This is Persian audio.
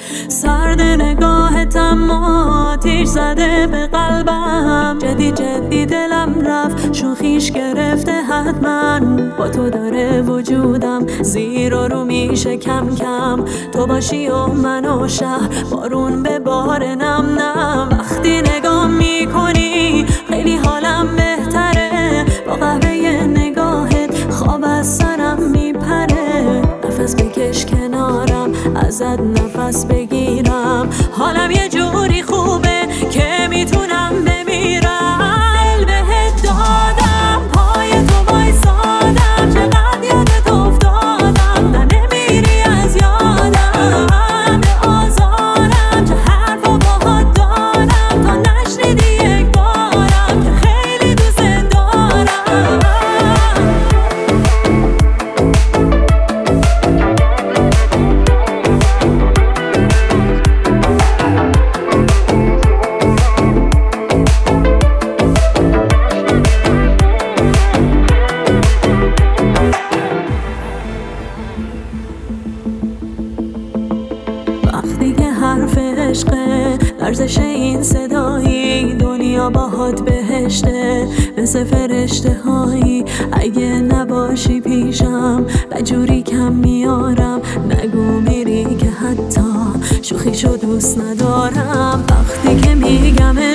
سرد نگاهت اما آتیش زده به قلبم. جدی جدی دلم رفت، شوخیش گرفته حتما. با تو داره وجودم زیر و رو میشه کم کم. تو باشی و من و شهر بارون به بار نم نم. وقتی نگاه میکنی خیلی حالم بهتره. با قهوه نگاهت خواب از سرم میپره. نفس بکش کنارم ازت نفس بگیرم. حالم یه جوری خوبه که میتونم بمیرم. دل بهت دادم، پای تو وایسادم. چقدر یادت افتادم، نه نمیری از یادم. به آزارم چه حرفا باهات دارم. تا نشنیدی یک بارم که خیلی دوست دارم. وقتی که حرف عشقه، لرزش این صدایی، دنیا باهات بهشته مثل فرشته هایی. اگه نباشی پیشم بجوری کم میارم. نگو میری که حتی شوخیشو دوست ندارم. وقتی که میگم